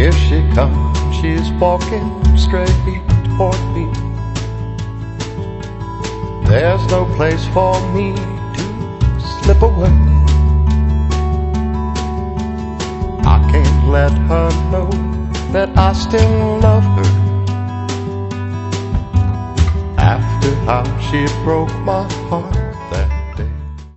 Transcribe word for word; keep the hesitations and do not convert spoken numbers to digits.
Here she comes, she's walking straight toward me. There's no place for me to slip away. I can't let her know that I still love her. After how she broke my heart